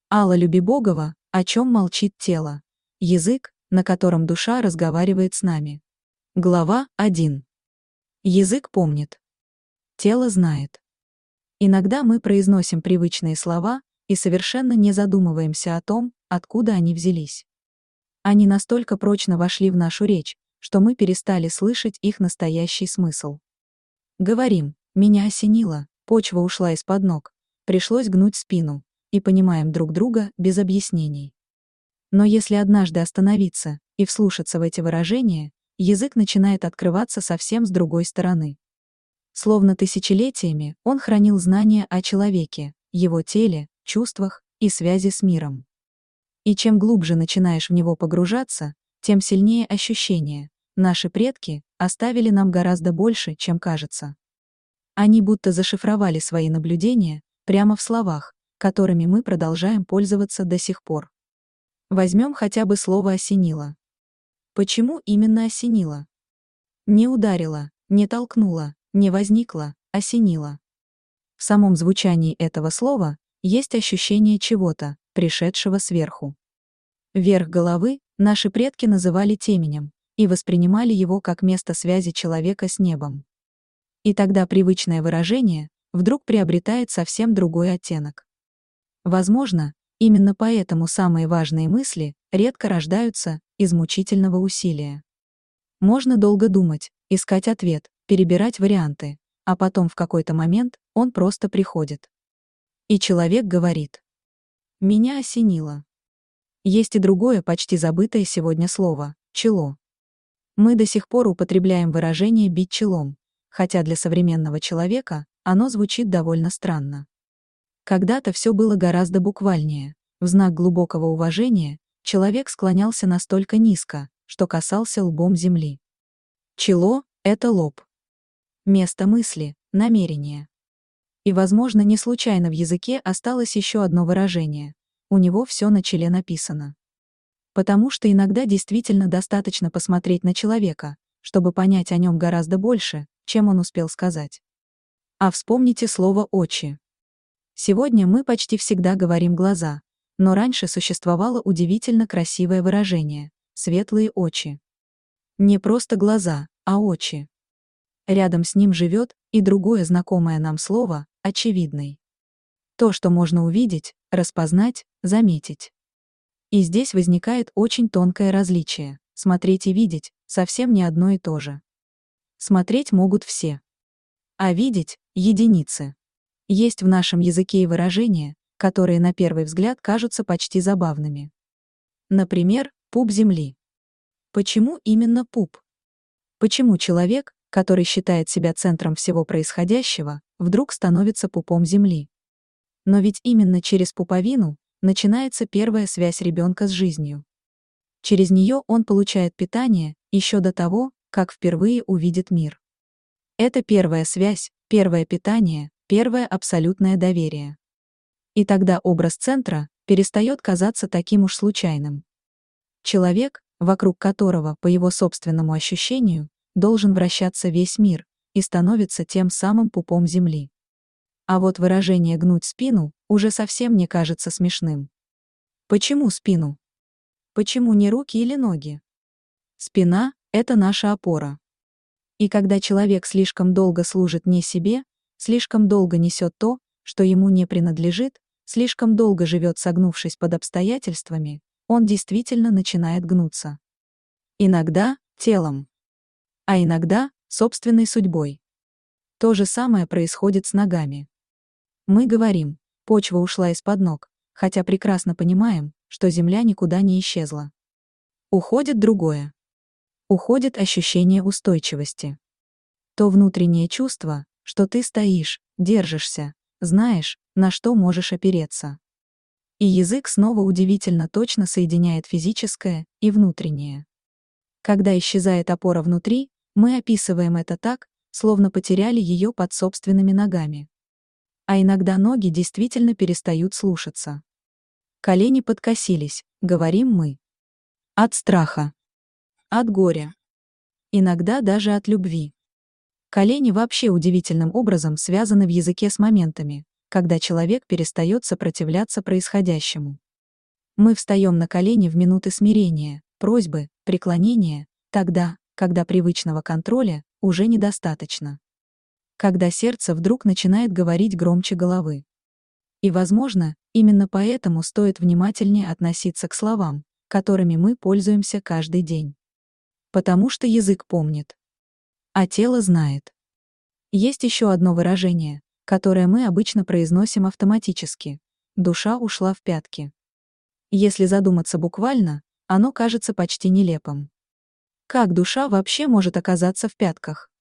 Алла Любибогова, о чем молчит тело. Язык, на котором душа разговаривает с нами. Глава 1. Язык помнит. Тело знает. Иногда мы произносим привычные слова и совершенно не задумываемся о том, откуда они взялись. Они настолько прочно вошли в нашу речь, что мы перестали слышать их настоящий смысл. Говорим: «Меня осенило, почва ушла из-под ног, пришлось гнуть спину», и понимаем друг друга без объяснений. Но если однажды остановиться и вслушаться в эти выражения, язык начинает открываться совсем с другой стороны. Словно тысячелетиями он хранил знания о человеке, его теле, чувствах и связи с миром. И чем глубже начинаешь в него погружаться, тем сильнее ощущение: наши предки оставили нам гораздо больше, чем кажется. Они будто зашифровали свои наблюдения прямо в словах, которыми мы продолжаем пользоваться до сих пор. Возьмем хотя бы слово «осенило». Почему именно осенило? Не ударило, не толкнуло, не возникло, осенило. В самом звучании этого слова есть ощущение чего-то, пришедшего сверху. Верх головы наши предки называли теменем и воспринимали его как место связи человека с небом. И тогда привычное выражение вдруг приобретает совсем другой оттенок. Возможно, именно поэтому самые важные мысли редко рождаются из мучительного усилия. Можно долго думать, искать ответ, перебирать варианты, а потом в какой-то момент он просто приходит. И человек говорит: «Меня осенило». Есть и другое почти забытое сегодня слово — чело. Мы до сих пор употребляем выражение «бить челом», хотя для современного человека оно звучит довольно странно. Когда-то все было гораздо буквальнее. В знак глубокого уважения человек склонялся настолько низко, что касался лбом земли. Чело — это лоб. Место мысли, намерения. И, возможно, не случайно в языке осталось еще одно выражение: у него все на челе написано. Потому что иногда действительно достаточно посмотреть на человека, чтобы понять о нем гораздо больше, чем он успел сказать. А вспомните слово «очи». Сегодня мы почти всегда говорим «глаза», но раньше существовало удивительно красивое выражение — «светлые очи». Не просто глаза, а очи. Рядом с ним живет и другое знакомое нам слово — «очевидный». То, что можно увидеть, распознать, заметить. И здесь возникает очень тонкое различие. Смотреть и видеть — совсем не одно и то же. Смотреть могут все, а видеть — единицы. Есть в нашем языке и выражения, которые на первый взгляд кажутся почти забавными. Например, пуп земли. Почему именно пуп? Почему человек, который считает себя центром всего происходящего, вдруг становится пупом земли? Но ведь именно через пуповину начинается первая связь ребенка с жизнью. Через нее он получает питание еще до того, как впервые увидит мир. Это первая связь, первое питание, первое абсолютное доверие. И тогда образ центра перестает казаться таким уж случайным. Человек, вокруг которого, по его собственному ощущению, должен вращаться весь мир, и становится тем самым пупом земли. А вот выражение «гнуть спину» уже совсем не кажется смешным. Почему спину? Почему не руки или ноги? Спина — это наша опора. И когда человек слишком долго служит не себе, слишком долго несет то, что ему не принадлежит, слишком долго живет согнувшись под обстоятельствами, он действительно начинает гнуться. Иногда телом, а иногда собственной судьбой. То же самое происходит с ногами. Мы говорим: почва ушла из-под ног, хотя прекрасно понимаем, что земля никуда не исчезла. Уходит другое. Уходит ощущение устойчивости. То внутреннее чувство, что ты стоишь, держишься, знаешь, на что можешь опереться. И язык снова удивительно точно соединяет физическое и внутреннее. Когда исчезает опора внутри, мы описываем это так, словно потеряли ее под собственными ногами. А иногда ноги действительно перестают слушаться. Колени подкосились, говорим мы. От страха. От горя. Иногда даже от любви. Колени вообще удивительным образом связаны в языке с моментами, когда человек перестает сопротивляться происходящему. Мы встаем на колени в минуты смирения, просьбы, преклонения, тогда, когда привычного контроля уже недостаточно. Когда сердце вдруг начинает говорить громче головы. И, возможно, именно поэтому стоит внимательнее относиться к словам, которыми мы пользуемся каждый день. Потому что язык помнит, а тело знает. Есть еще одно выражение, которое мы обычно произносим автоматически. Душа ушла в пятки. Если задуматься буквально, оно кажется почти нелепым. Как душа вообще может оказаться в пятках?